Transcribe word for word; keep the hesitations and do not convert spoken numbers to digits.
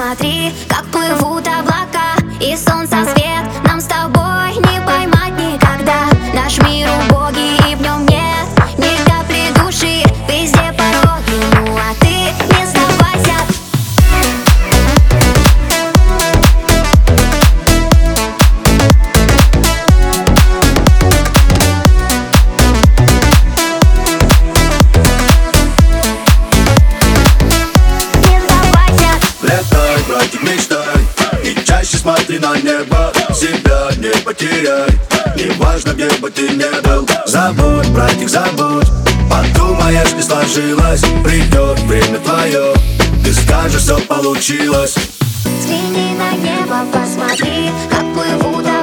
посмотри, как плывут облака и солнца свет. Нам с тобой не поймать никогда. Наш мир убогий и в нем нет ни капли души. Везде пороги, ну а ты не сдавайся. Летай, братик, мечтай, и чаще смотри на небо. Себя не потеряй, неважно, где бы ты ни был. Забудь, братик, забудь, подумаешь, не сложилось. Придет время твое, ты скажешь, все получилось. Взгляни на небо, посмотри, как плывут